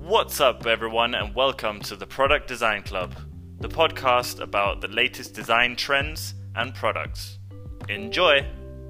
What's up, everyone, and welcome to the Product Design Club, the podcast about the latest design trends and products. Enjoy!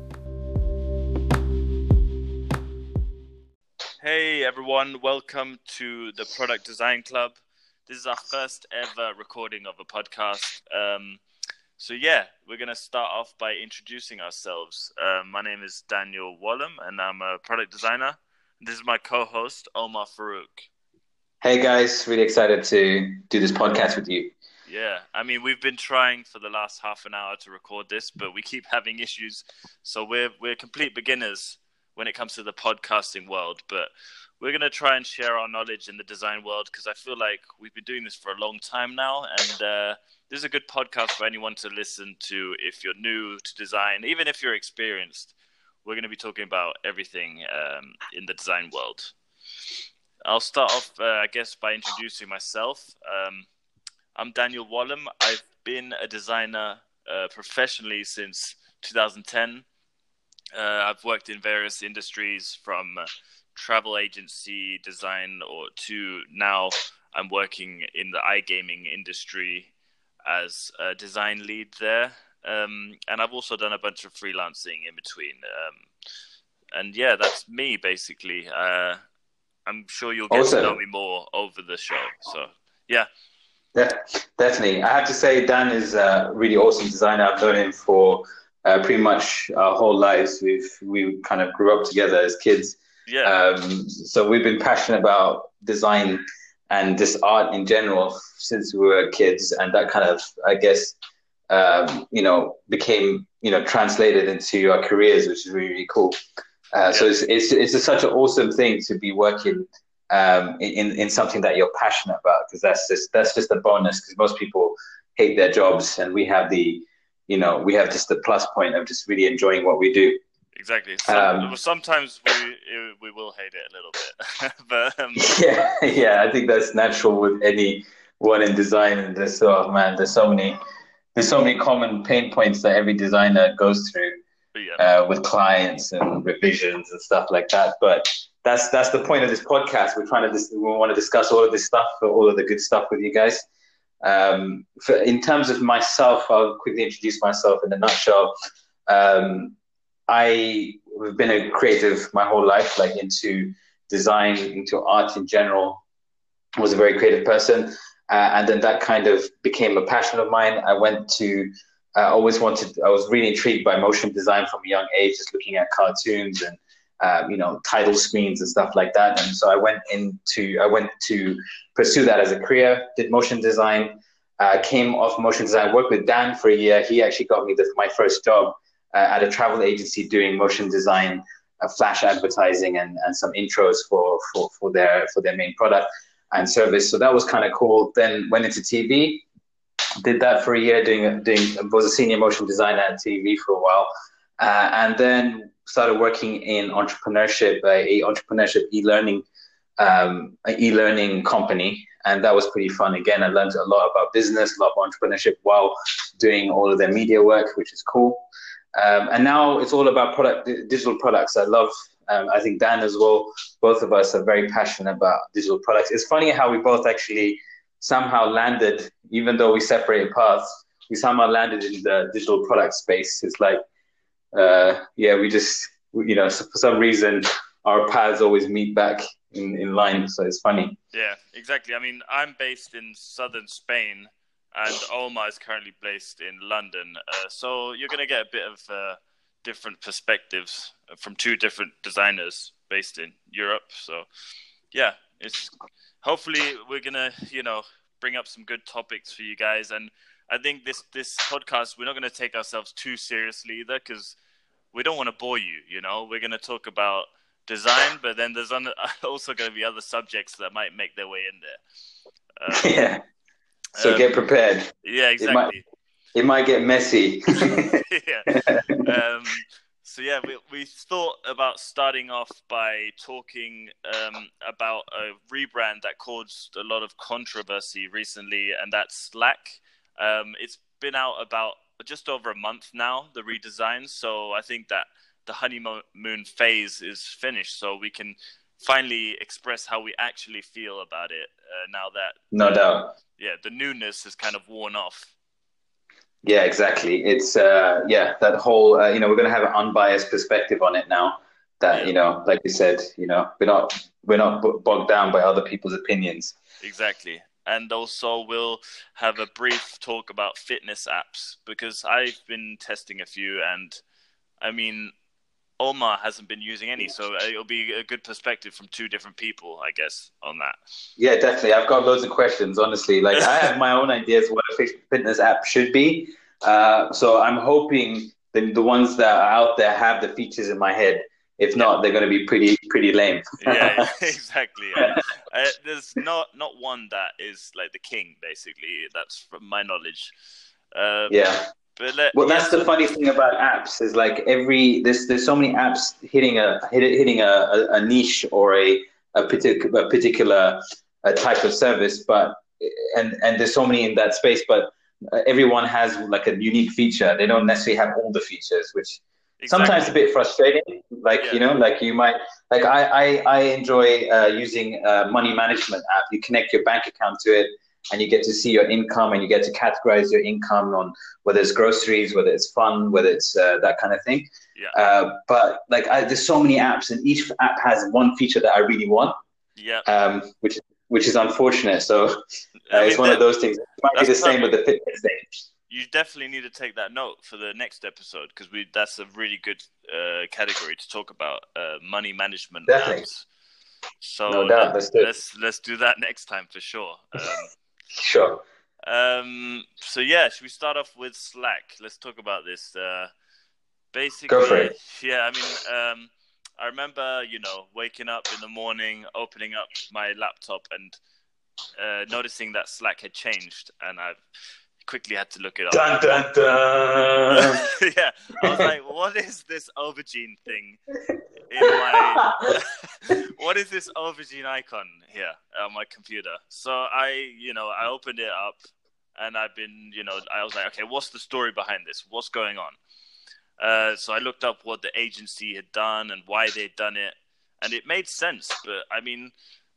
Hey, everyone, welcome to the Product Design Club. This is our first ever recording of a podcast. We're going to start off by introducing ourselves. My name is Daniel Wallum, and I'm a product designer. This is my co-host, Omar Farouk. Hey guys, really excited to do this podcast with you. Yeah, I mean, we've been trying for the last half an hour to record this, but we keep having issues. So we're complete beginners when it comes to the podcasting world, but we're going to try and share our knowledge in the design world because I feel like we've been doing this for a long time now, and this is a good podcast for anyone to listen to if you're new to design, even if you're experienced. We're going to be talking about everything in the design world. I'll start off, by introducing myself. I'm Daniel Wallum. I've been a designer professionally since 2010. I've worked in various industries from travel agency design to now I'm working in the iGaming industry as a design lead there. And I've also done a bunch of freelancing in between. That's me, basically. I'm sure you'll get to know me more over the show. So, yeah. Yeah, definitely. I have to say, Dan is a really awesome designer. I've known him for pretty much our whole lives. We kind of grew up together as kids. Yeah. So we've been passionate about design and this art in general since we were kids. And that kind of, I guess, became, translated into our careers, which is really, really cool. So it's such an awesome thing to be working in something that you're passionate about, because that's just a bonus, because most people hate their jobs, and we have just the plus point of just really enjoying what we do. Exactly. Sometimes we will hate it a little bit, but yeah, I think that's natural with anyone in design. And there's so many common pain points that every designer goes through. With clients and revisions and stuff like that. But that's the point of this podcast. We want to discuss all of this stuff, all of the good stuff with you guys. In terms of myself, I'll quickly introduce myself in a nutshell. I've been a creative my whole life, like into design, into art in general. I was a very creative person. And then that kind of became a passion of mine. I was really intrigued by motion design from a young age, just looking at cartoons and, title screens and stuff like that. And so I went to pursue that as a career, did motion design, came off motion design, worked with Dan for a year. He actually got me my first job at a travel agency doing motion design, flash advertising and some intros for their main product and service. So that was kind of cool. Then went into TV. Did that for a year, was a senior motion designer at TV for a while, and then started working in entrepreneurship, a entrepreneurship e-learning company, and that was pretty fun. Again, I learned a lot about business, a lot of entrepreneurship while doing all of their media work, which is cool. And now it's all about digital products. I think Dan as well. Both of us are very passionate about digital products. It's funny how we both actually somehow landed, even though we separated paths, we somehow landed in the digital product space. It's like, for some reason, our paths always meet back in line. So it's funny. Yeah, exactly. I mean, I'm based in southern Spain, and Omar is currently based in London. So you're going to get a bit of different perspectives from two different designers based in Europe. So, yeah, hopefully we're going to, bring up some good topics for you guys. And I think this podcast, we're not going to take ourselves too seriously either, because we don't want to bore you, We're going to talk about design, but then there's also going to be other subjects that might make their way in there. Yeah. So get prepared. Yeah, exactly. It might get messy. Yeah. We thought about starting off by talking about a rebrand that caused a lot of controversy recently, and that's Slack. It's been out about just over a month now, the redesign. So I think that the honeymoon phase is finished. So we can finally express how we actually feel about it. Now that No doubt. the newness has kind of worn off. Yeah, exactly. It's that whole we're going to have an unbiased perspective on it now. That like you said, we're not bogged down by other people's opinions. Exactly. And also we'll have a brief talk about fitness apps, because I've been testing a few, and I mean, Omar hasn't been using any, so it'll be a good perspective from two different people, I guess, on that. Yeah, definitely. I've got loads of questions, honestly. Like, I have my own ideas what a fitness app should be. So I'm hoping the ones that are out there have the features in my head. If not, they're going to be pretty lame. Yeah, exactly. There's not one that is like the king, basically. That's from my knowledge. But that's the funny thing about apps is like there's so many apps hitting a niche or a particular type of service, but and there's so many in that space, but everyone has like a unique feature. They don't necessarily have all the features, which sometimes a bit frustrating. Like like you might like I enjoy using a money management app. You connect your bank account to it, and you get to see your income, and you get to categorize your income on whether it's groceries, whether it's fun, whether it's that kind of thing. Yeah. But like, there's so many apps, and each app has one feature that I really want. Yeah. Which is unfortunate. So it's one of those things. It might be the same with the fitness thing. You definitely need to take that note for the next episode, because that's a really good category to talk about, money management apps. So no doubt. Let's do that next time for sure. Sure. So should we start off with Slack? Let's talk about this. Basically, go for it. Yeah, I mean, I remember, waking up in the morning, opening up my laptop, and noticing that Slack had changed, and I quickly had to look it up. Dun, dun, dun. Yeah, I was like, what is this aubergine thing in my... What is this aubergine icon here on my computer? So I opened it up, and I was like, okay, what's the story behind this? What's going on? So I looked up what the agency had done and why they'd done it, and it made sense. But I mean,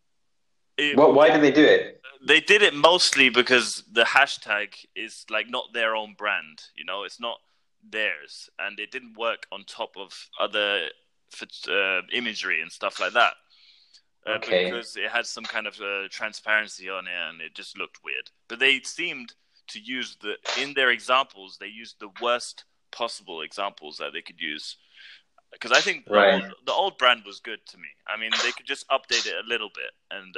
why did they do it? They did it mostly because the hashtag is like not their own brand. It's not theirs, and it didn't work on top of other imagery and stuff like that. Because it had some kind of transparency on it, and it just looked weird. But they seemed to use in their examples, they used the worst possible examples that they could use, because I think the old brand was good to me. I mean, they could just update it a little bit, and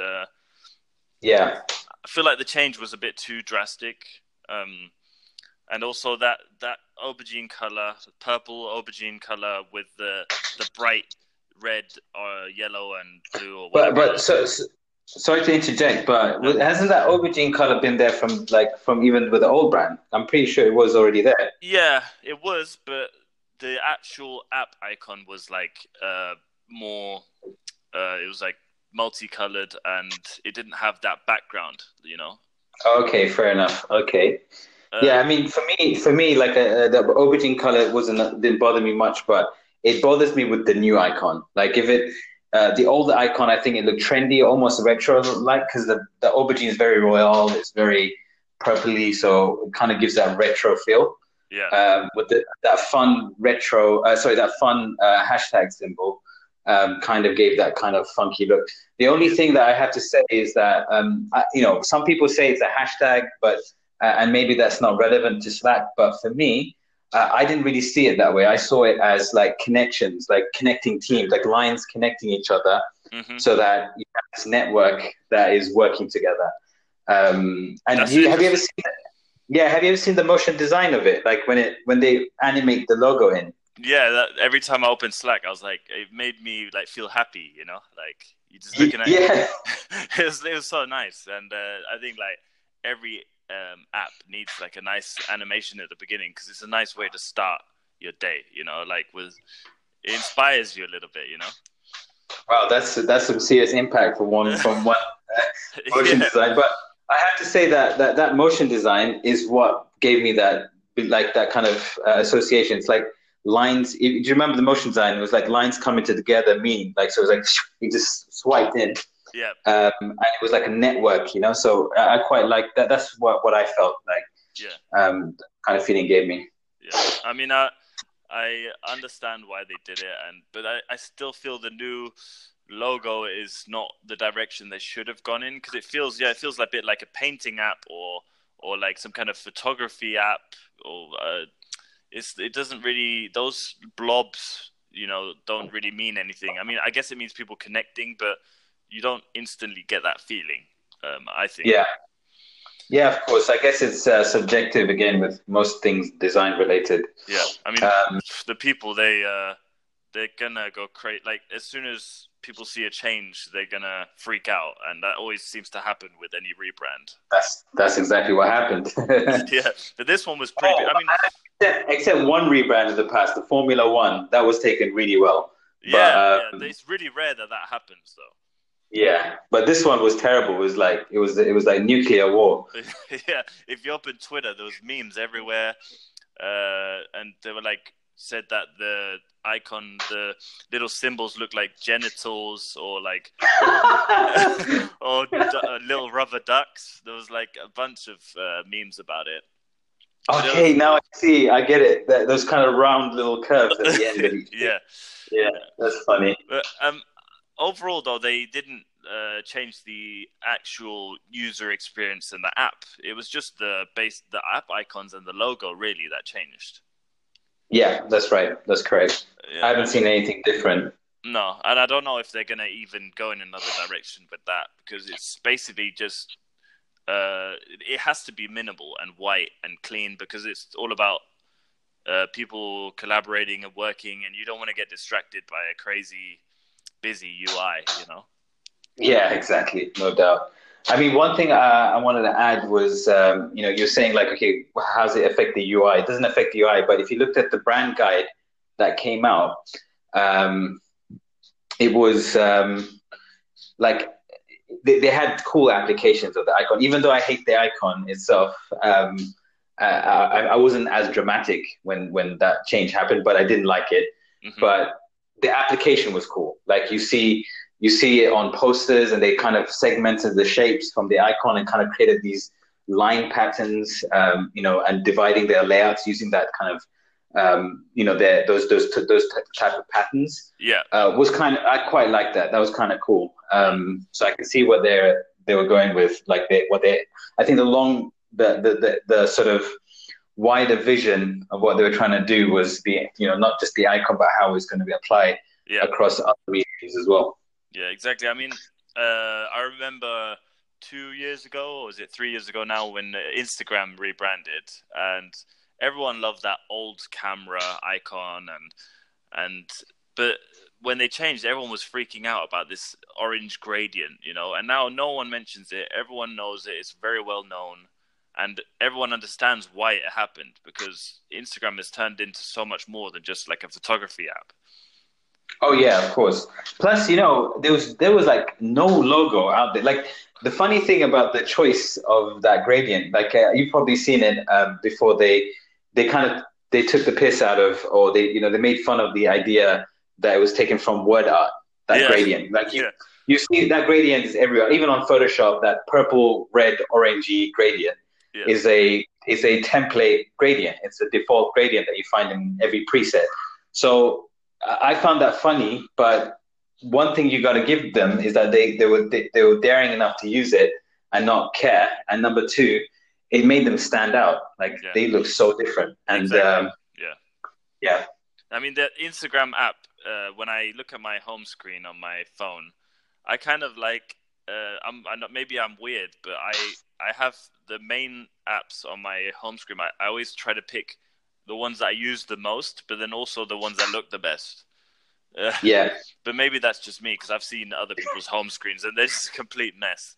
I feel like the change was a bit too drastic, and also that aubergine color, purple aubergine color with the bright red or yellow and blue or whatever. But sorry to interject, but hasn't that aubergine color been there from even with the old brand? I'm pretty sure it was already there. Yeah, it was, but the actual app icon was like more. It was like multicolored, and it didn't have that background. Okay, fair enough. Okay. I mean, for me, like the aubergine color didn't bother me much, but it bothers me with the new icon. Like if the older icon, I think it looked trendy, almost retro-like, because the aubergine is very royal, it's very purpley, so it kind of gives that retro feel. Yeah. With that fun hashtag symbol, kind of gave that kind of funky look. The only thing that I have to say is that some people say it's a hashtag, but and maybe that's not relevant to Slack, but for me, I didn't really see it that way. I saw it as like connections, like connecting teams, like lines connecting each other, so that you have this network that is working together. And have you ever seen that? Yeah, have you ever seen the motion design of it? Like when they animate the logo in? Yeah, every time I open Slack, I was like, it made me like feel happy, like you just looking at it. It was so nice, and I think like every app needs like a nice animation at the beginning, because it's a nice way to start your day. Like it inspires you a little bit. Wow, that's some serious impact from one motion design. But I have to say that motion design is what gave me that kind of association. It's like lines. Do you remember the motion design? It was like lines coming together meme. Like, so it was like you just swiped in, Yeah, and it was like a network, you know. So I quite like that. That's what I felt like. yeah, Kind of feeling gave me. yeah. I mean, I understand why they did it, but I still feel the new logo is not the direction they should have gone in, because it feels like a bit like a painting app, or like some kind of photography app, or it doesn't really, those blobs, don't really mean anything. I mean, I guess it means people connecting, but you don't instantly get that feeling. I think. Yeah. Yeah, of course. I guess it's subjective again with most things design related. Yeah, I mean, Um, the people, they're gonna go crazy. Like, as soon as people see a change, they're gonna freak out, and that always seems to happen with any rebrand. that's exactly what happened. Yeah, but this one was pretty big. I mean, except one rebrand in the past, the Formula One, that was taken really well. But yeah, it's really rare that happens, though. yeah, but this one was terrible. It was like nuclear war. Yeah, if you open Twitter, there was memes everywhere, and they were like, said that the icon, the little symbols look like genitals, or like or little rubber ducks. There was like a bunch of memes about it. Okay, now I see. I get it. Those kind of round little curves at the end of each. Yeah, Yeah, that's funny. but overall, though, they didn't change the actual user experience in the app. It was just the app icons and the logo really that changed. Yeah, that's right. That's correct. Yeah, I haven't seen anything different. no, and I don't know if they're gonna even go in another direction with that, because it's basically just it has to be minimal and white and clean, because it's all about people collaborating and working, and you don't want to get distracted by a crazy busy UI. Yeah, exactly. No doubt. I mean, one thing I wanted to add was, you're saying like, okay, how does it affect the UI? It doesn't affect the UI, but if you looked at the brand guide that came out, um, it was like they had cool applications of the icon. Even though I hate the icon itself, I wasn't as dramatic when that change happened, but I didn't like it. Mm-hmm. But the application was cool. Like you see it on posters, and they kind of segmented the shapes from the icon and kind of created these line patterns, and dividing their layouts using that kind of, those type of patterns. Yeah, I quite like that. That was kind of cool. So I can see what they were going with, like I think the sort of wider vision of what they were trying to do was not just the icon, but how it's going to be applied across other mediums as well. Yeah, exactly. I mean, I remember 2 years ago, or was it 3 years ago now, when Instagram rebranded, and everyone loved that old camera icon, but when they changed, everyone was freaking out about this orange gradient, and now no one mentions it. Everyone knows it. It's very well known, and everyone understands why it happened, because Instagram has turned into so much more than just like a photography app. Oh yeah, of course. Plus, there was like no logo out there. Like, the funny thing about the choice of that gradient, like you've probably seen it before. They took the piss out of, or they made fun of the idea that it was taken from word art. That gradient, like you see that gradient is everywhere, even on Photoshop. That purple, red, orangey gradient is a template gradient. It's a default gradient that you find in every preset. So I found that funny, but one thing you got to give them is that they were daring enough to use it and not care. And number two, it made them stand out. Like they look so different. And exactly. Yeah. I mean, the Instagram app. When I look at my home screen on my phone, I kind of like. Maybe I'm weird, but I have the main apps on my home screen. I always try to pick the ones that I use the most, but then also the ones that look the best. Yeah. But maybe that's just me, because I've seen other people's home screens and they're just a complete mess.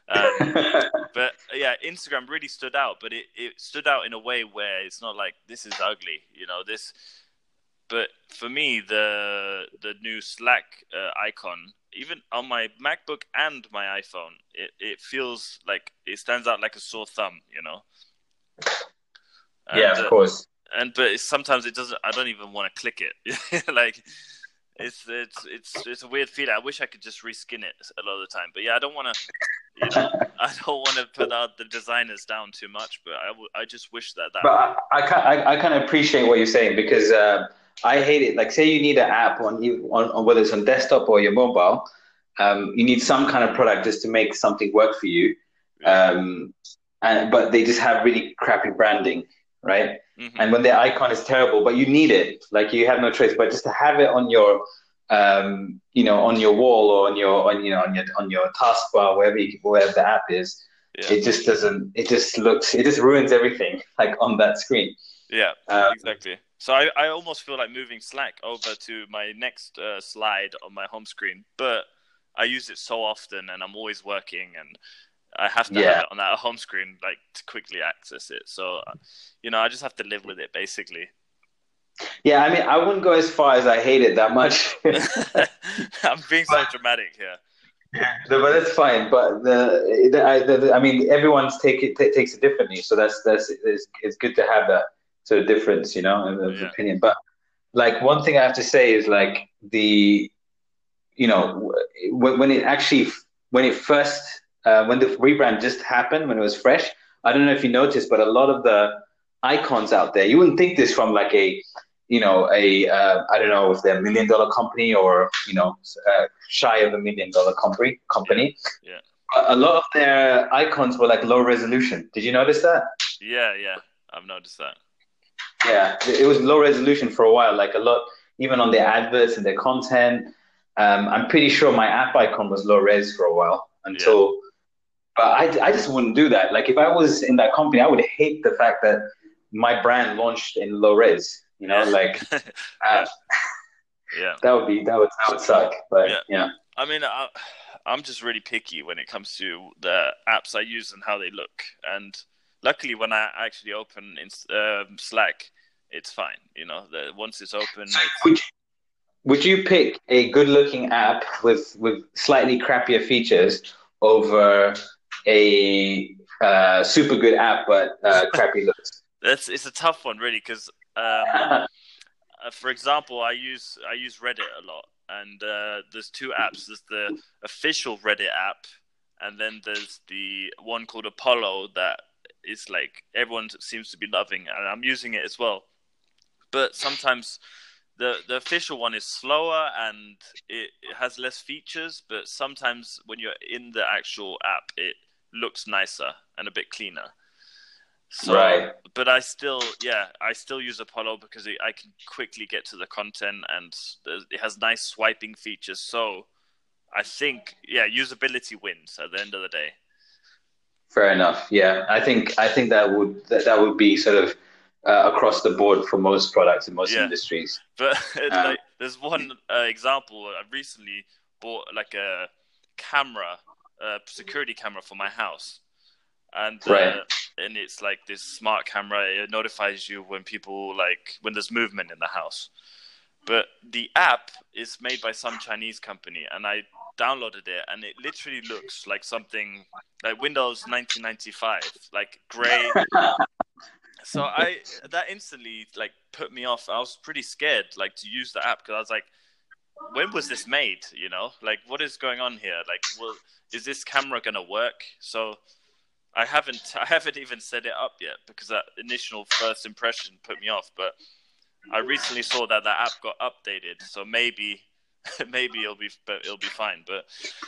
But yeah, Instagram really stood out, but it stood out in a way where it's not like, this is ugly, this. But for me, the new Slack icon, even on my MacBook and my iPhone, it feels like it stands out like a sore thumb, Yeah, of course. but sometimes it doesn't. I don't even want to click it. Like it's a weird feeling. I wish I could just reskin it a lot of the time. But yeah, I don't want to. I don't want to put out the designers down too much. But I just wish that. But I kind of appreciate what you're saying, because I hate it. Like, say you need an app on whether it's on desktop or your mobile, you need some kind of product just to make something work for you. But they just have really crappy branding, right? Mm-hmm. And when their icon is terrible, but you need it, like you have no choice but just to have it on your, on your wall or on your taskbar, wherever the app is. Yeah. It just doesn't. It just ruins everything, like on that screen. Yeah, exactly. So I almost feel like moving Slack over to my next slide on my home screen, but I use it so often, and I'm always working, and I have to have it on that home screen, like, to quickly access it. So, I just have to live with it, basically. Yeah, I mean, I wouldn't go as far as I hate it that much. I'm being so dramatic here. No, but that's fine. But I mean, everyone's takes it differently, so it's good to have that sort of difference, of opinion. But like, one thing I have to say is, like, when the rebrand just happened, when it was fresh, I don't know if you noticed, but a lot of the icons out there, you wouldn't think this from like I don't know if they're $1 million company or, shy of $1 million company. Yeah. A lot of their icons were like low resolution. Did you notice that? Yeah. I've noticed that. Yeah, it was low resolution for a while, like a lot, even on their adverts and their content. I'm pretty sure my app icon was low res for a while until, but I just wouldn't do that. Like, if I was in that company, I would hate the fact that my brand launched in low res, like, that would suck. But yeah. I mean, I'm just really picky when it comes to the apps I use and how they look. And luckily, when I actually open Slack, it's fine. Once it's open. Would you pick a good-looking app with slightly crappier features over a super good app but crappy looks? It's a tough one, really, because for example, I use Reddit a lot, and there's two apps. There's the official Reddit app, and then there's the one called Apollo that is like everyone seems to be loving, and I'm using it as well. But sometimes the official one is slower and it has less features, but sometimes when you're in the actual app, it looks nicer and a bit cleaner. So, right. But I still use Apollo because I can quickly get to the content, and it has nice swiping features. So I think, usability wins at the end of the day. Fair enough. Yeah, I think that would be sort of across the board for most products in most industries. But there's one example. I recently bought like a security camera for my house, and and it's like this smart camera. It notifies you when there's movement in the house. But the app is made by some Chinese company, and I downloaded it, and it literally looks like something like Windows 1995, like gray. So that instantly like put me off. I was pretty scared like to use the app because I was like, when was this made? Like, what is going on here? Like, is this camera gonna work? So I haven't even set it up yet because that initial first impression put me off. But I recently saw that the app got updated, so maybe it'll be fine. But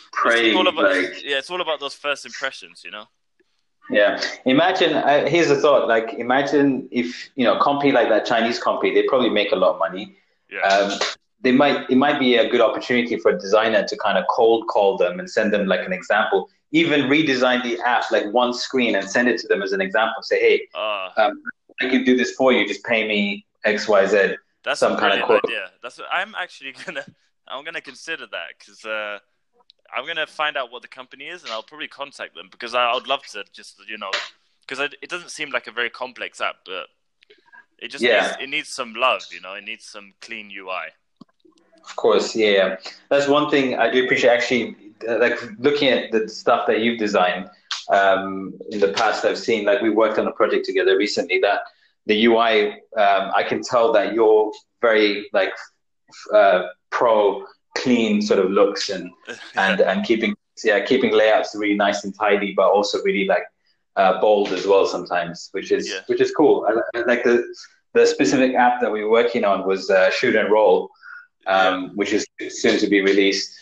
it's all about those first impressions, Yeah. Imagine, here's a thought, like, imagine if, a company like that Chinese company, they probably make a lot of money. Yeah. It might be a good opportunity for a designer to kind of cold call them and send them like an example, even redesign the app, like one screen, and send it to them as an example. Say, hey, I can do this for you. Just pay me X, Y, Z. That's some kind of quote. Idea. I'm actually gonna consider that because I'm going to find out what the company is, and I'll probably contact them because I would love to just, because it doesn't seem like a very complex app, but it just needs some love, it needs some clean UI. Of course, yeah. That's one thing I do appreciate, actually, like looking at the stuff that you've designed in the past. I've seen, like, we worked on a project together recently that the UI, I can tell that you're very like pro clean sort of looks Yeah, and keeping layouts really nice and tidy, but also really like bold as well sometimes, yeah, which is cool. I like the specific app that we were working on was Shoot and Roll, yeah. which is soon to be released.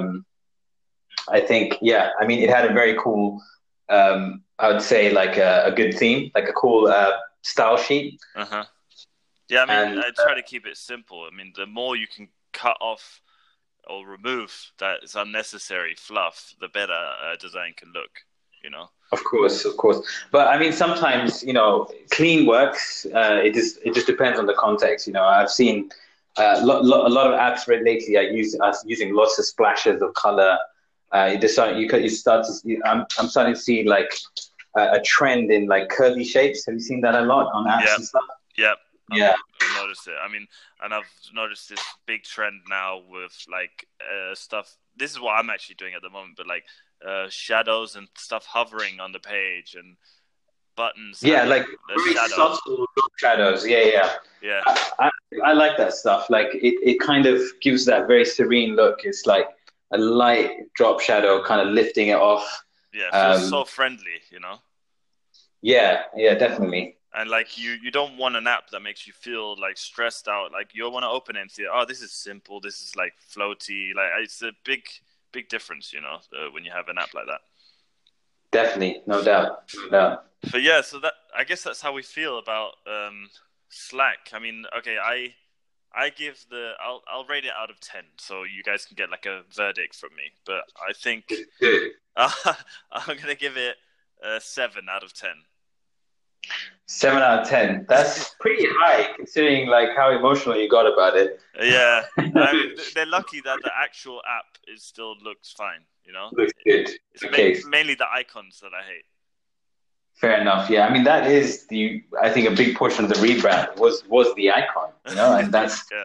I think, yeah, I mean, it had a very cool, I would say like a good theme, like a cool style sheet. Uh-huh. Yeah, I mean, And I try to keep it simple. I mean, the more you can cut off or remove that is unnecessary fluff, the better a design can look, you know? of course. But I mean, sometimes, clean works. It just depends on the context. I've seen a lot of apps lately are using lots of splashes of color. You start to see, I'm starting to see like a trend in like curvy shapes. Have you seen that a lot on apps Yep, and stuff? yep. Yeah. I've noticed it. I mean, and I've noticed this big trend now with like stuff. This is what I'm actually doing at the moment, but like shadows and stuff hovering on the page and buttons Yeah, having like a very shadow. subtle shadows. Yeah, yeah. Yeah, I, I like that stuff. Like it kind of gives that very serene look. It's like a light drop shadow kind of lifting it off. yeah. It feels Um, so friendly, you know? yeah, yeah, definitely. And like you don't want an app that makes you feel like stressed out. Like you want to open it and see, oh, this is simple. This is like floaty. Like it's a big difference, you know, when you have an app like that. Definitely, no doubt. No doubt. But yeah, so that I guess that's how we feel about Slack. I mean, okay, I give I'll rate it out of 10, so you guys can get like a verdict from me. But I think Good. I'm gonna give it a 7 out of 10. 7 out of 10. That's pretty high considering like how emotional you got about it. Yeah, I mean they're lucky that the actual app is still looks fine. You know, Looks good. it's Okay, mainly the icons that I hate. fair enough. Yeah, I mean that is I think a big portion of the rebrand was the icon, and that's Yeah,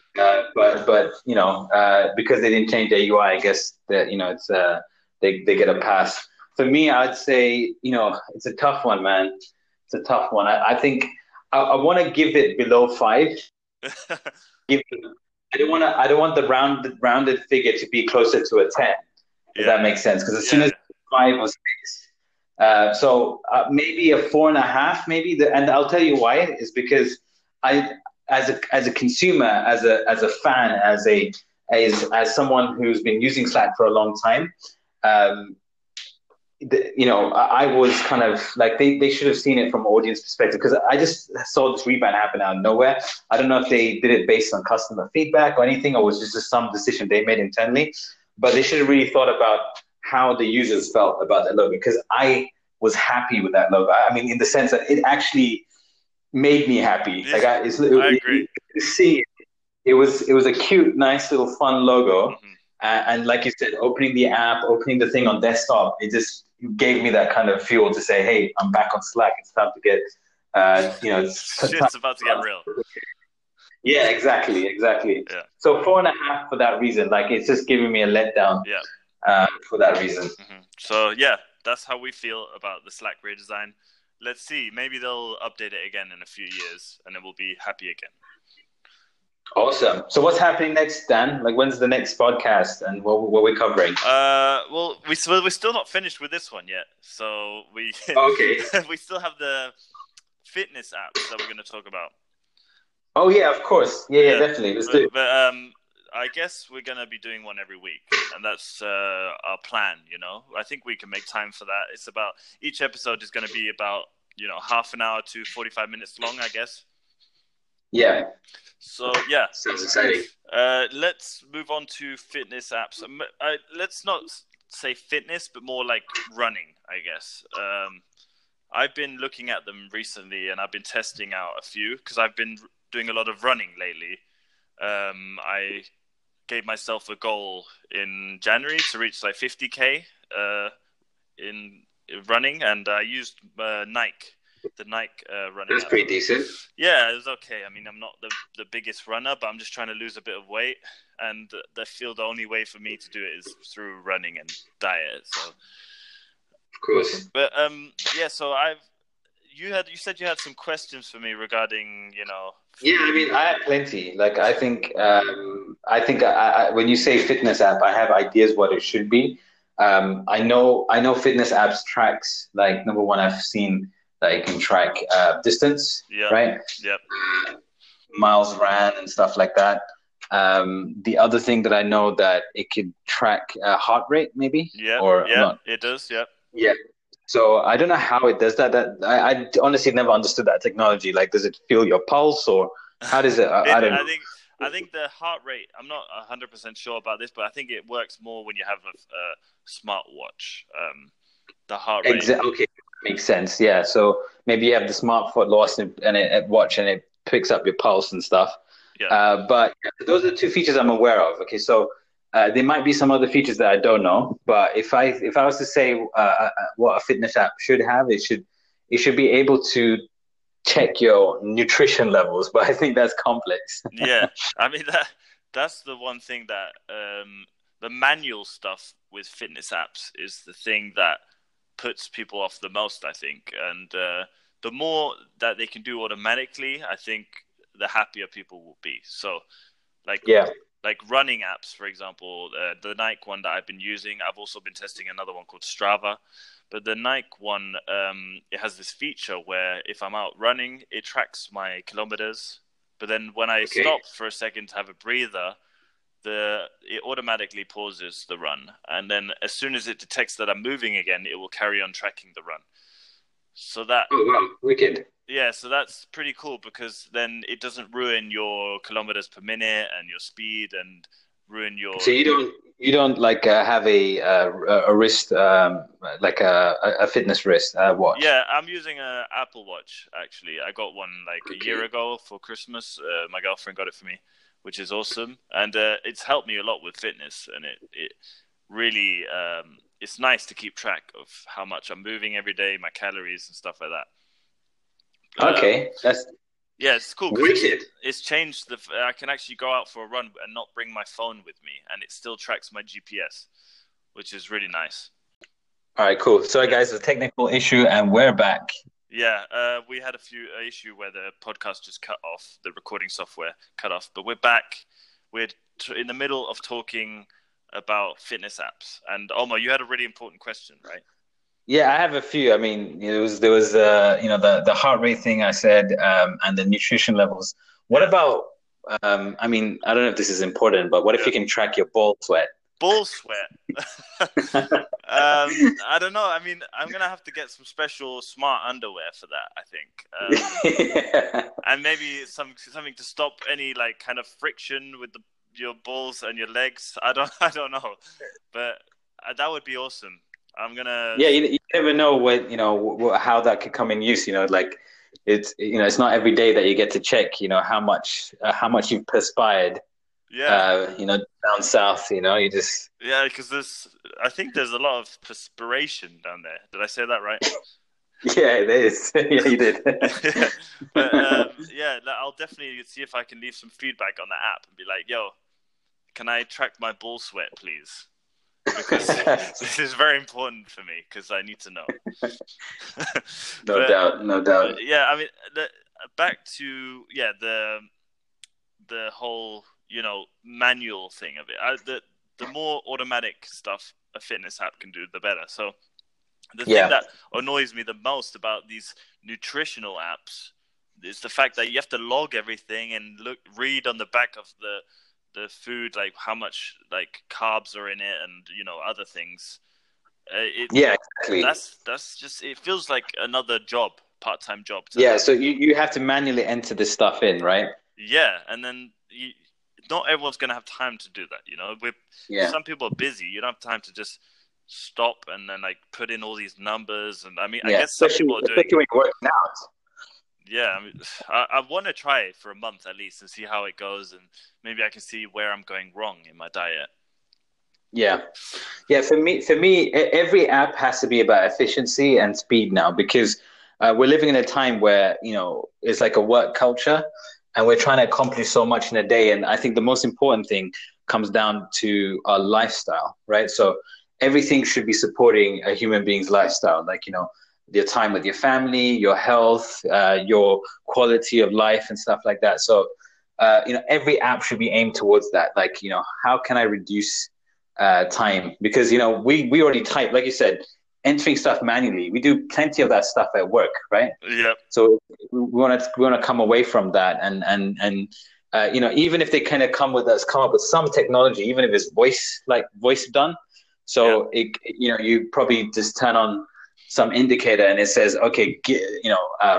but because they didn't change their UI, I guess that it's they get a pass. For me, I'd say it's a tough one, man. It's a tough one. I think I want to give it below 5. Give I don't want the rounded figure to be closer to a 10. If yeah, that makes sense, because as soon yeah, as 5 or 6, so maybe a 4.5, maybe. And I'll tell you why is because I, as a consumer, as a fan, as someone who's been using Slack for a long time, um, I was kind of like they should have seen it from audience perspective because I just saw this rebrand happen out of nowhere. I don't know if they did it based on customer feedback or anything, or was it just some decision they made internally. But they should have really thought about how the users felt about that logo because I was happy with that logo. I mean, in the sense that it actually made me happy. yeah. Like I agree. you see, it was a cute, nice little fun logo. Hmm. And like you said, opening the app, opening the thing on desktop, it just gave me that kind of fuel to say, "Hey, I'm back on Slack. It's time to get, Shit's about to get real. yeah, exactly. Yeah, So 4.5 for that reason. Like it's just giving me a letdown yeah. for that reason. So yeah, that's how we feel about the Slack redesign. Let's see. Maybe they'll update it again in a few years, and then we'll be happy again. Awesome. So what's happening next, Dan? Like when's the next podcast and what we're covering? Well, we're still not finished with this one yet. So we Okay. we still have the fitness apps that we're going to talk about. Oh yeah, of course. Yeah, definitely. Let's do it. But I guess we're going to be doing one every week, and that's our plan. You know, I think we can make time for that. It's about each episode is going to be about half an hour to 45 minutes long, I guess. Yeah. So yeah, Sounds exciting. let's move on to fitness apps. Let's not say fitness, but more like running, I guess. I've been looking at them recently, and I've been testing out a few because I've been doing a lot of running lately. I gave myself a goal in January to reach like 50K in running, and I used Nike. The Nike running. That's pretty decent. Yeah, it was okay. I mean, I'm not the biggest runner, but I'm just trying to lose a bit of weight, and I feel the only way for me to do it is through running and diet. So, Of course. but yeah, so you said you had some questions for me regarding, Yeah, I mean, I have plenty. Like, when you say fitness app, I have ideas what it should be. I know fitness apps tracks, like, number one, I've seen that it can track distance, yeah, right? yep, Miles ran and stuff like that. The other thing that I know that it could track heart rate, maybe, yep, or I'm yep, not. it does, yep. Yeah. So I don't know how it does that. I honestly never understood that technology. Like, does it feel your pulse, or how does it? I don't know. I think the heart rate. I'm not 100% sure about this, but I think it works more when you have a smartwatch. The heart rate. Okay, makes sense. Yeah. So maybe you have the smart watch and it picks up your pulse and stuff. Yeah. But those are the two features I'm aware of. Okay, so there might be some other features that I don't know. But if I was to say what a fitness app should have, it should be able to check your nutrition levels. But I think that's complex. Yeah, I mean that's the one thing that the manual stuff with fitness apps is the thing that puts people off the most, I think. And the more that they can do automatically, I think the happier people will be. So, like, Yeah. like running apps, for example, the Nike one that I've been using. I've also been testing another one called Strava. But the Nike one, it has this feature where if I'm out running, it tracks my kilometers. But then when I stop for a second to have a breather, it automatically pauses the run. And then as soon as it detects that I'm moving again, it will carry on tracking the run. So that... Oh, wow. Wicked. Yeah, so that's pretty cool because then it doesn't ruin your kilometers per minute and your speed and ruin your... So you don't like have a wrist like a fitness wrist watch? Yeah, I'm using an Apple Watch actually. I got one like a year ago for Christmas. My girlfriend got it for me, which is awesome, and it's helped me a lot with fitness. And it really it's nice to keep track of how much I'm moving every day, my calories and stuff like that. Okay, it's cool. Wicked. It's changed I can actually go out for a run and not bring my phone with me, and it still tracks my GPS, which is really nice. All right, cool. Sorry, guys, a technical issue, and we're back. Yeah, we had a issue where the podcast just cut off, the recording software cut off, but we're back. We're in the middle of talking about fitness apps, and Omar, you had a really important question, right? Yeah, I have a few. I mean, there was the heart rate thing I said, and the nutrition levels. What about I mean, I don't know if this is important, but what if you can track your ball sweat? Ball sweat? I don't know. I mean, I'm gonna have to get some special smart underwear for that, I think, and maybe something to stop any like kind of friction with your balls and your legs. I don't know, but that would be awesome. I'm gonna. Yeah, you never know how that could come in use. Like it's not every day that you get to check. How much you've perspired. Yeah. Down south. You just. Yeah, because I think there's a lot of perspiration down there. Did I say that right? Yeah, it is. Yeah, you did. Yeah. But I'll definitely see if I can leave some feedback on the app and be like, "Yo, can I track my ball sweat, please?" Because this is very important for me because I need to know. No doubt. Yeah, I mean, back to the whole manual thing of it. The more automatic stuff a fitness app can do, the better. So the thing that annoys me the most about these nutritional apps is the fact that you have to log everything and read on the back of the food, like how much like carbs are in it and other things. Exactly. That's just, it feels like another part-time job. So you have to manually enter this stuff in, right? Yeah, and then not everyone's going to have time to do that. Some people are busy. You don't have time to just stop and then like put in all these numbers. And I mean, I guess some people are doing. Especially when you're working out. Yeah, I mean, I want to try it for a month at least and see how it goes, and maybe I can see where I'm going wrong in my diet. Yeah. For me, every app has to be about efficiency and speed now, because we're living in a time where it's like a work culture, and we're trying to accomplish so much in a day. And I think the most important thing comes down to our lifestyle, right? So everything should be supporting a human being's lifestyle, like your time with your family, your health, your quality of life, and stuff like that. So, every app should be aimed towards that. Like, how can I reduce time? Because we already type, like you said, entering stuff manually. We do plenty of that stuff at work, right? Yep. So we want to come away from that, and even if they kind of come up with some technology, even if it's voice done. So you probably just turn on some indicator and it says, okay, you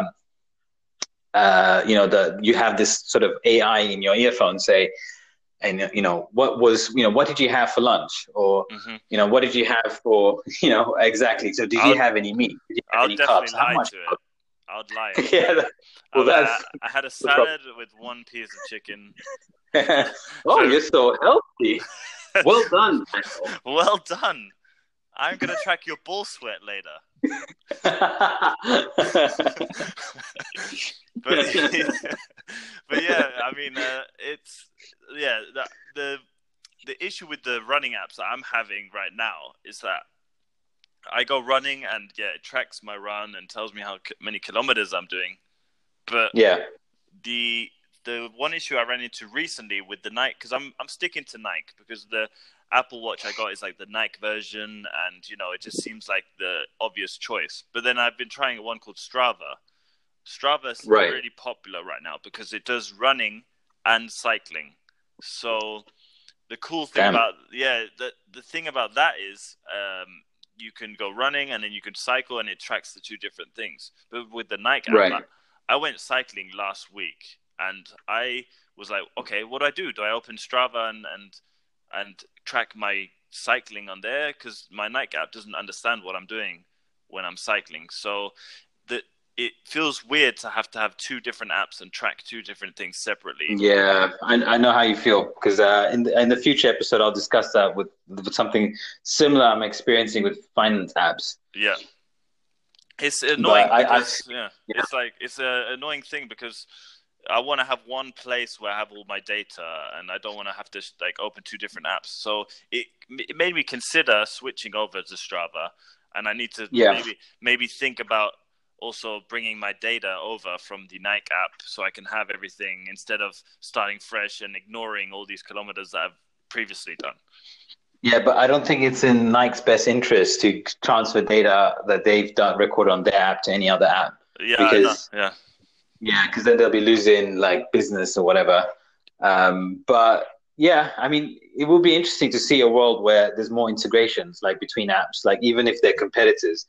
have this sort of AI in your earphone say, and what did you have for lunch, or what did you have for exactly. So did you have any meat? Did you have I'll any definitely carbs? How lie much? to it. I'd lie. Yeah. Well, I had a salad with one piece of chicken. Oh, you're so healthy. Well done, Michael. Well done. I'm gonna track your ball sweat later. but yeah, I mean, the issue with the running apps that I'm having right now is that I go running and it tracks my run and tells me how many kilometers I'm doing. But the one issue I ran into recently with the Nike, because I'm sticking to Nike because the Apple Watch I got is like the Nike version, and it just seems like the obvious choice. But then I've been trying one called Strava. Strava is really popular right now because it does running and cycling. So the cool thing the thing about that is you can go running and then you can cycle, and it tracks the two different things. But with the Nike app, I went cycling last week, and I was like, okay, what do I do? Do I open Strava and track my cycling on there? Because my Nike app doesn't understand what I'm doing when I'm cycling. So it feels weird to have two different apps and track two different things separately. Yeah, I know how you feel, because in the future episode I'll discuss that with something similar I'm experiencing with finance apps. Yeah, it's annoying it's an annoying thing because I want to have one place where I have all my data, and I don't want to have to open two different apps. So it made me consider switching over to Strava, and I need to maybe think about also bringing my data over from the Nike app so I can have everything instead of starting fresh and ignoring all these kilometers that I've previously done. Yeah, but I don't think it's in Nike's best interest to transfer data that they've recorded on their app to any other app. Because then they'll be losing business or whatever. But yeah, I mean, it will be interesting to see a world where there's more integrations between apps, even if they're competitors.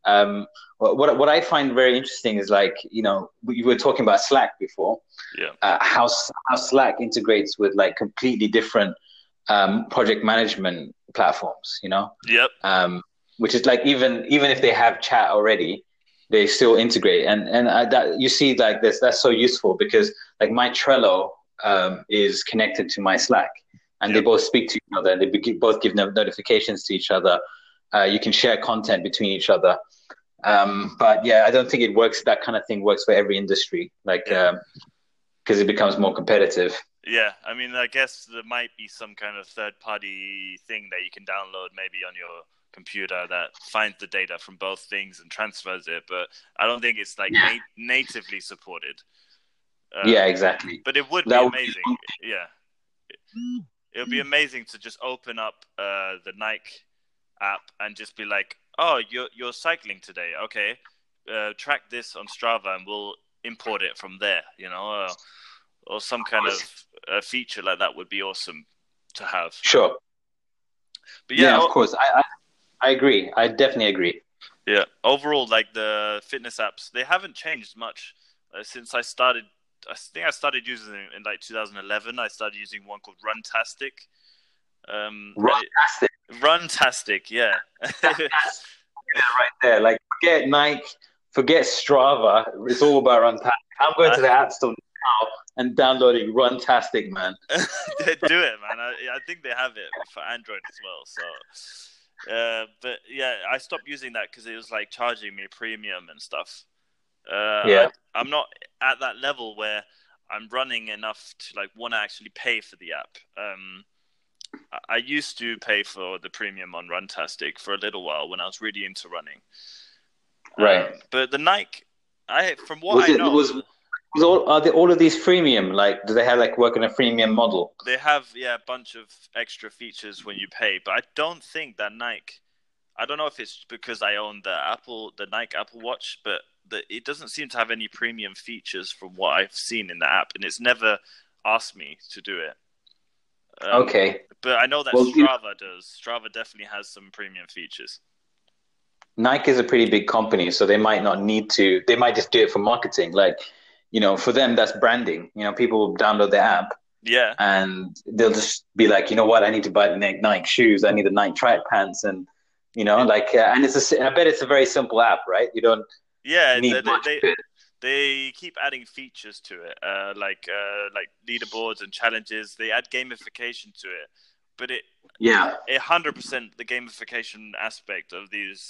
What I find very interesting is we were talking about Slack before. Yeah. How Slack integrates with completely different project management platforms. Yep. Which is even if they have chat already, they still integrate, and that you see this. That's so useful because my Trello is connected to my Slack, and they both speak to each other, and they both give notifications to each other. You can share content between each other. But yeah, I don't think it works. That kind of thing works for every industry, because it becomes more competitive. Yeah, I mean, I guess there might be some kind of third-party thing that you can download maybe on your computer that finds the data from both things and transfers it, but I don't think it's natively supported. Yeah, exactly. But it would be amazing. It would be amazing to just open up the Nike app and just be like, oh, you're cycling today. Okay, track this on Strava and we'll import it from there, or some kind of feature like that would be awesome to have. Sure. But yeah, of course. I agree. I definitely agree. Yeah. Overall, the fitness apps, they haven't changed much since I started. I think I started using it in 2011. I started using one called Runtastic. Runtastic, yeah. Right there. Forget Nike, forget Strava. It's all about Runtastic. I'm going to the App Store now and downloading Runtastic, man. Do it, man. I think they have it for Android as well. So, but yeah, I stopped using that because it was charging me premium and stuff. I'm not at that level where I'm running enough to want to actually pay for the app. I used to pay for the premium on Runtastic for a little while when I was really into running. Right. But the Nike, from what Was I it know, was all of these freemium? Like, do they have like work in a freemium model? they have a bunch of extra features when you pay. But I don't think that Nike. I don't know if it's because I own the Nike Apple Watch, but it doesn't seem to have any premium features from what I've seen in the app, and it's never asked me to do it. Okay. But I know that Well, Strava does. Strava definitely has some premium features. Nike is a pretty big company, so they might not need to. They might just do it for marketing. Like, for them, that's branding. People will download the app Yeah. and they'll just be like, you know what, I need to buy the Nike shoes. I need the Nike track pants, and and I bet it's a very simple app, right? You don't need much of it. They keep adding features to it, like leaderboards and challenges. They add gamification to it, but 100% the gamification aspect of these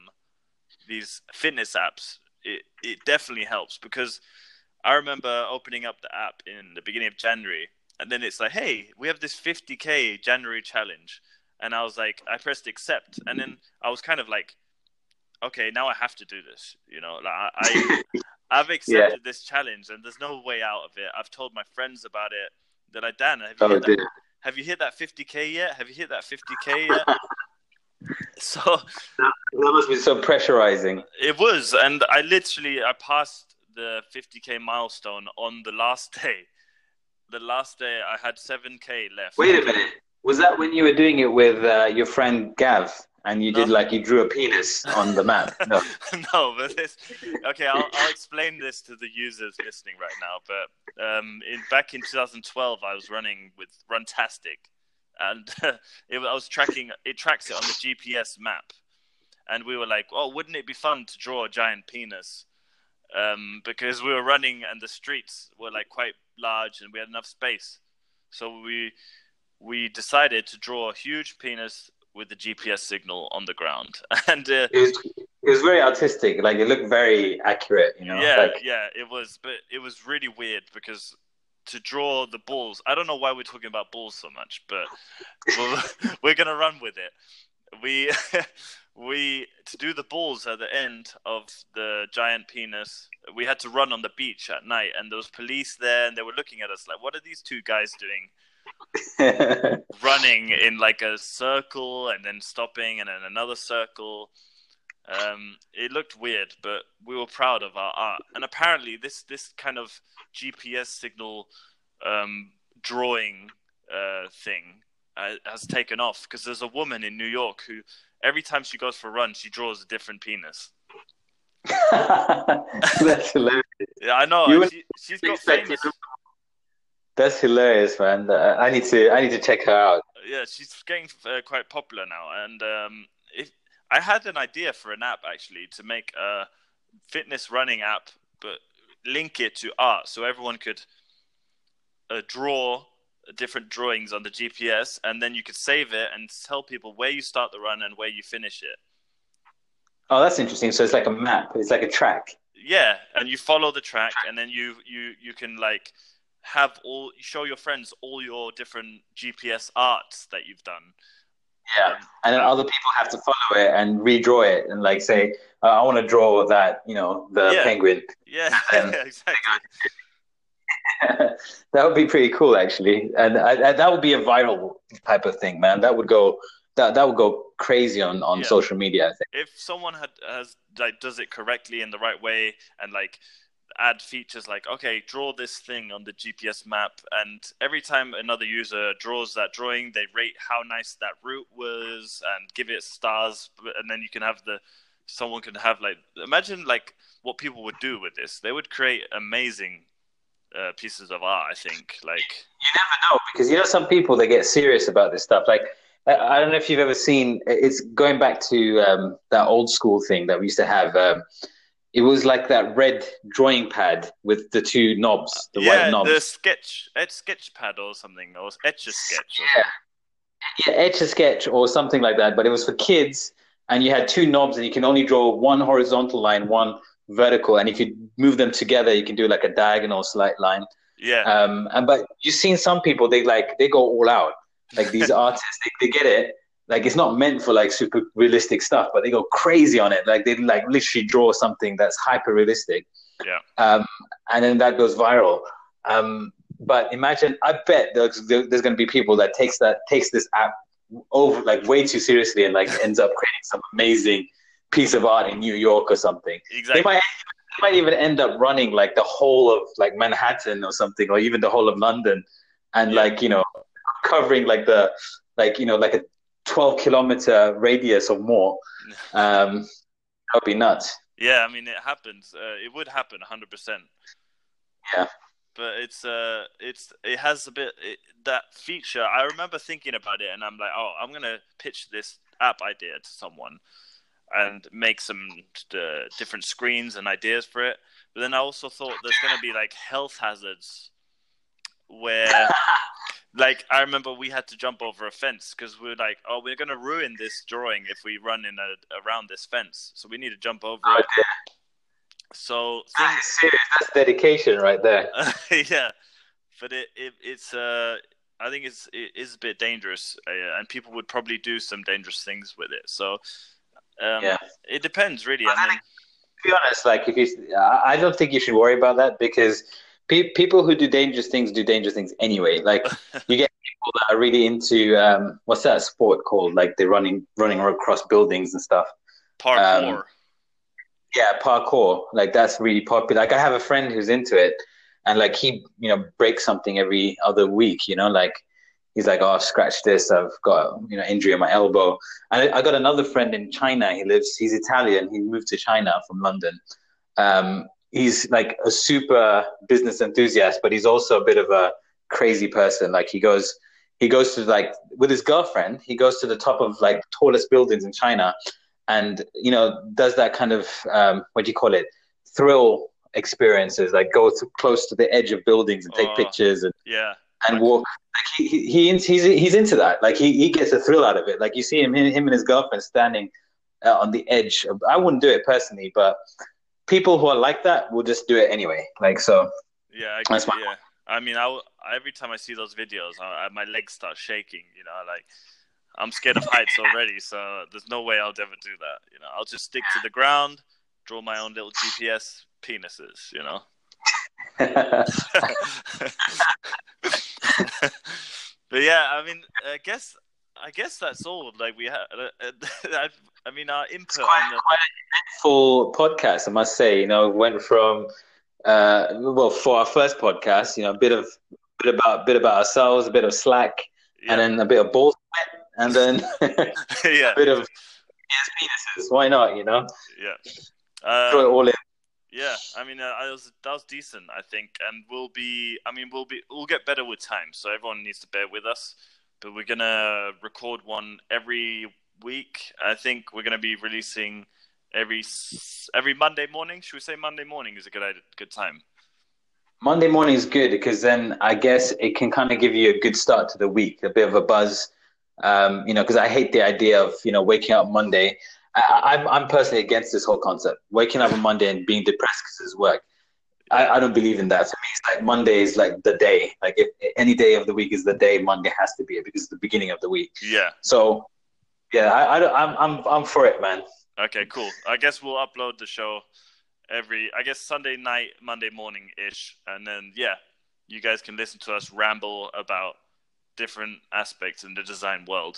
fitness apps, it definitely helps, because I remember opening up the app in the beginning of January, and then it's like, hey, we have this 50K January challenge, and I was like, I pressed accept, and then I was kind of like, okay, now I have to do this. I've accepted this challenge, and there's no way out of it. I've told my friends about it. They're like, Dan, have you hit that 50K yet? Have you hit that 50K yet? So that must be so pressurizing. It was, and I passed the 50K milestone on the last day. The last day I had 7K left. Wait a minute. Was that when you were doing it with your friend Gav, and you did you drew a penis on the map? No. No, but okay. I'll explain this to the users listening right now. But back in 2012, I was running with Runtastic, and I was tracking. It tracks it on the GPS map, and we were like, "Oh, wouldn't it be fun to draw a giant penis?" Because we were running and the streets were like quite large and we had enough space, so we decided to draw a huge penis with the GPS signal on the ground, and it was very artistic. Like, it looked very accurate, Yeah, it was, but it was really weird because to draw the balls, I don't know why we're talking about balls so much, but we're gonna run with it. We to do the balls at the end of the giant penis, we had to run on the beach at night, and there was police there, and they were looking at us like, what are these two guys doing? Running in like a circle and then stopping and then another circle. It looked weird, but we were proud of our art. And apparently this kind of GPS signal drawing thing has taken off, because there's a woman in New York who every time she goes for a run, she draws a different penis. That's hilarious. Yeah, I know. She's got famous. That's hilarious, man. I need to check her out. Yeah, she's getting quite popular now, and I had an idea for an app actually to make a fitness running app, but link it to art, so everyone could draw different drawings on the GPS, and then you could save it and tell people where you start the run and where you finish it. Oh, that's interesting. So it's like a map. It's like a track. Yeah, and you follow the track, and then you can like show your friends all your different GPS arts that you've done. Yeah, and then other people have to follow it and redraw it and like say, I want to draw that, the penguin. Yeah, exactly. That would be pretty cool, actually, and that would be a viral type of thing, man. That would go crazy on social media, I think. If someone does it correctly in the right way and like add features like, okay, draw this thing on the GPS map, and every time another user draws that drawing, they rate how nice that route was and give it stars, and then you can have someone can have like, imagine like what people would do with this. They would create amazing pieces of art, I think. Like, you never know, because some people, they get serious about this stuff. Like, I don't know if you've ever seen, it's going back to that old school thing that we used to have. It was like that red drawing pad with the two knobs, white knobs. The sketch pad or something, or Etch-a-Sketch. Etch-a-Sketch or something like that. But it was for kids, and you had two knobs, and you can only draw one horizontal line, one vertical, and if you move them together, you can do like a diagonal slight line. Yeah. But you've seen some people, they go all out. Like these artists, they get it, like it's not meant for like super realistic stuff, but they go crazy on it. Like they like literally draw something that's hyper realistic, Yeah. and then that goes viral. But imagine, I bet there's going to be people that takes this app over like way too seriously and like ends up creating some amazing piece of art in New York or something. Exactly. They might even end up running like the whole of like Manhattan or something, or even the whole of London, and like covering like the like a 12-kilometer radius or more. That would be nuts. Yeah, I mean it happens. It would happen 100%. Yeah. But it has a bit that feature. I remember thinking about it, and I'm like, oh, I'm gonna pitch this app idea to someone and make some different screens and ideas for it. But then I also thought there's gonna be like health hazards where, like, I remember we had to jump over a fence because we were like, oh, we're gonna ruin this drawing if we run around this fence, so we need to jump over it. Yeah. So that's serious. That's dedication right there. yeah, but it's I think it is a bit dangerous, and people would probably do some dangerous things with it. So it depends really. I mean, to be honest, like I don't think you should worry about that because people who do dangerous things anyway. Like you get people that are really into what's that sport called? Like they're running across buildings and stuff. Parkour. Yeah, parkour. Like that's really popular. Like I have a friend who's into it, and like he, breaks something every other week. Like he's like, oh, scratch this. I've got injury on my elbow. And I got another friend in China. He's Italian. He moved to China from London. He's like a super business enthusiast, but he's also a bit of a crazy person. Like he goes to like with his girlfriend. He goes to the top of like tallest buildings in China. And does that kind of what do you call it, thrill experiences, like go close to the edge of buildings and take pictures and walk. Like he's into that. Like he gets a thrill out of it. Like you see him and his girlfriend standing on the edge. I wouldn't do it personally, but people who are like that will just do it anyway. Like so. Yeah, I mean, every time I see those videos, my legs start shaking. Like. I'm scared of heights already, so there's no way I'll ever do that. I'll just stick to the ground, draw my own little GPS penises. But yeah, I mean, I guess that's all. Like we had, I mean, our input on the quite an eventful podcast, I must say. Went from for our first podcast, a bit about ourselves, a bit of Slack, and then a bit of bull sweat. And then a bit of penises. Why not? Yeah. Throw it all in. Yeah, I mean, that was decent, I think, and we'll get better with time. So everyone needs to bear with us. But we're gonna record one every week. I think we're gonna be releasing every Monday morning. Should we say Monday morning is a good time? Monday morning is good because then I guess it can kind of give you a good start to the week, a bit of a buzz. Because I hate the idea of waking up Monday. I'm personally against this whole concept. Waking up on Monday and being depressed because it's work. I don't believe in that. To me, it's like Monday is like the day. Like if any day of the week is the day, Monday has to be it because it's the beginning of the week. Yeah. So, yeah, I'm for it, man. Okay, cool. I guess we'll upload the show Sunday night, Monday morning ish, and then you guys can listen to us ramble about different aspects in the design world.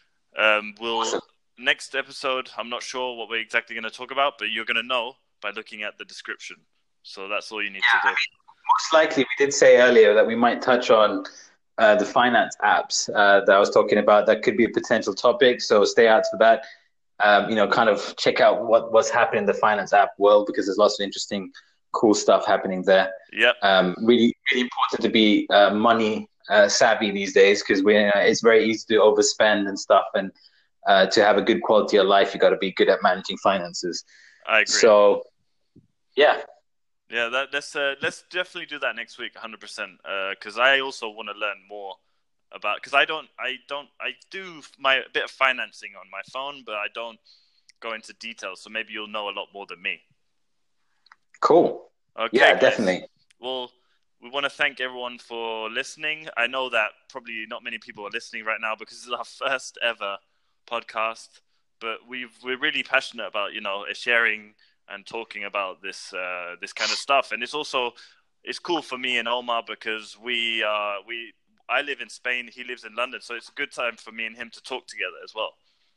Next episode, I'm not sure what we're exactly going to talk about, but you're going to know by looking at the description. So that's all you need to do. I mean, most likely, we did say earlier that we might touch on the finance apps that I was talking about. That could be a potential topic. So stay out for that. Kind of check out what's happening in the finance app world because there's lots of interesting, cool stuff happening there. Yep. Really, really important to be money savvy these days because it's very easy to overspend and stuff, and to have a good quality of life, you got to be good at managing finances. I agree. So, yeah, let's definitely do that next week, 100%. Because I also want to learn more about because I do my bit of financing on my phone, but I don't go into details. So maybe you'll know a lot more than me. Cool. Okay. Yeah, guys. definitely. Well, we want to thank everyone for listening. I know that probably not many people are listening right now because this is our first ever podcast. But we're really passionate about, sharing and talking about this kind of stuff. And it's cool for me and Omar because I live in Spain, he lives in London, so it's a good time for me and him to talk together as well.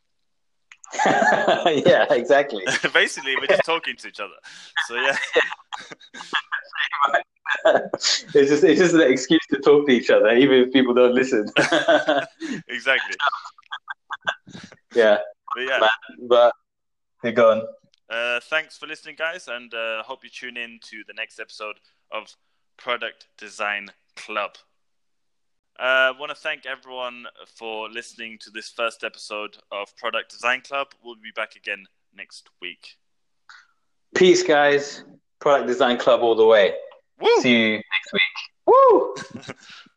Yeah, exactly. Basically, we're just talking to each other. So yeah. It's just an excuse to talk to each other, even if people don't listen. Exactly. Yeah. But you're gone. Thanks for listening, guys, and hope you tune in to the next episode of Product Design Club. I want to thank everyone for listening to this first episode of Product Design Club. We'll be back again next week. Peace, guys. Product Design Club all the way. Woo! See you next week. Woo!